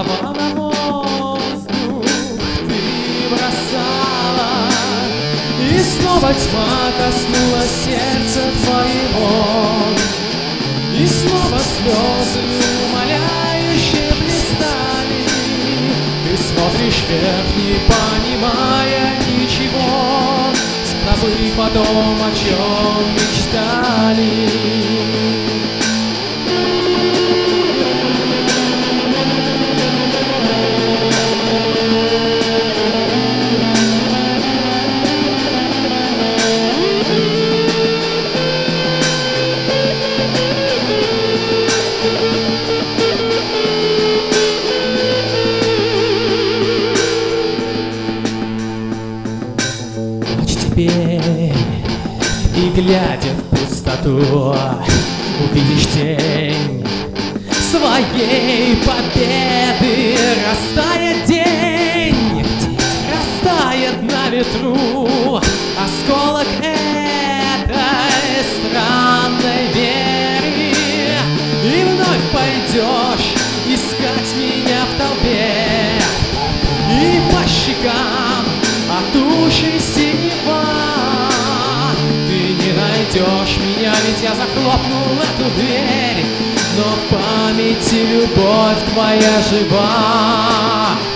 слова на воздух ты бросала, и снова тьма коснулась сердца твоего, и снова слезы умоляюще блистали. Ты смотришь вверх, не понимая ничего, забыв о том, о чем мечтали. И глядя в пустоту, увидишь тень своей победы. Растает день, растает на ветру осколок этой странной веры, и вновь пойдешь искать меня в толпе, и по щекам от ушей синева. Найдешь меня, ведь я захлопнул эту дверь, но в памяти любовь твоя жива.